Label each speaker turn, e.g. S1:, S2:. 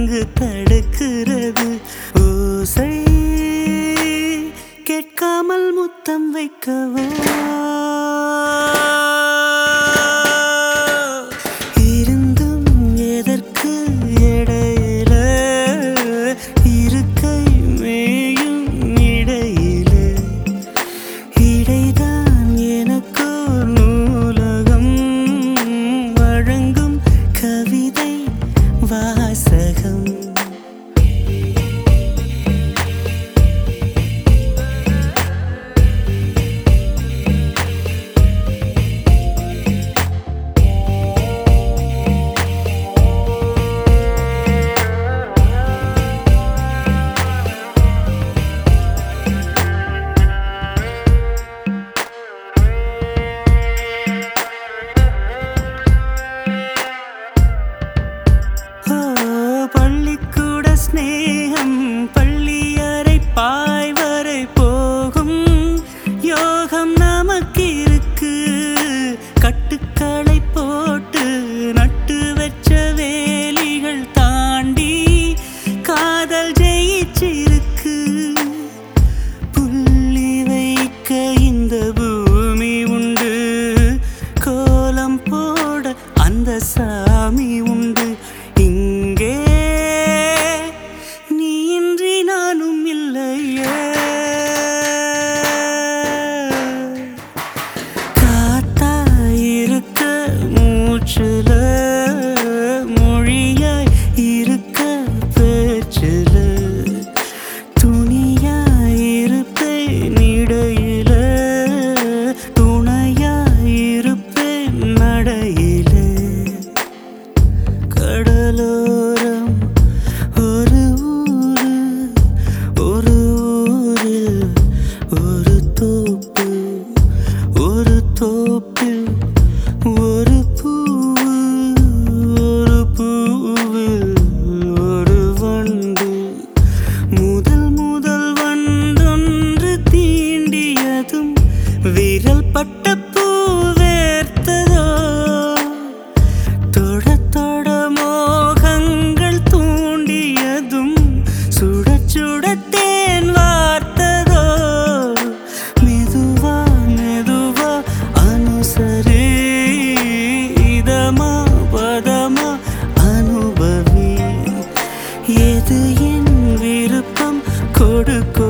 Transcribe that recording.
S1: இங்கு தடுக்கிறது? ஓசை கேட்காமல் முத்தம் வைக்கவா? இருந்தும் எதற்கு இடையில இருக்கை மேயும் இடையில இடைதான் எனக்கோ நூலகம் வழங்கும் கவிதை வாசகம். பள்ளிக்கூட ஸ்நேகம் பள்ளியறை பாய்வரை போகும் யோகம் நமக்கு இருக்கு. கட்டுக்களை போட்டு நட்டு வச்ச வேலிகள் தாண்டி காதல் ஜெயிச்சிருக்கு. புள்ளி வைக்க இந்த பூமி உண்டு, கோலம் போட அந்த சாமி உண்டு. இங்கே நீ இன்றி நானும் இல்லையே. காத்தாயிருக்க மூச்சுல மொழியாய் இருக்க பேச்சுல துணியாயிருப்பேன் இடையில துணையாயிருப்பேன் நடையில. கடலோரம் ஒரு ஊரு, ஒரு ஊரில் ஒரு தோப்பு, ஒரு தோப்பில் ஒரு பூவு, ஒரு பூவில் ஒரு வண்டு. முதல் முதல் வண்டொன்று தீண்டியதும் விரல் பட்ட பூ வேர்த்ததோ. தொட தொட மோகங்கள் தூண்டியதும் சுட சுடத்தேன் வார்த்ததோ. மெதுவா மெதுவா அனுசரி, இதமா பதமா அனுபவி. எது என் விருப்பம் கொடு.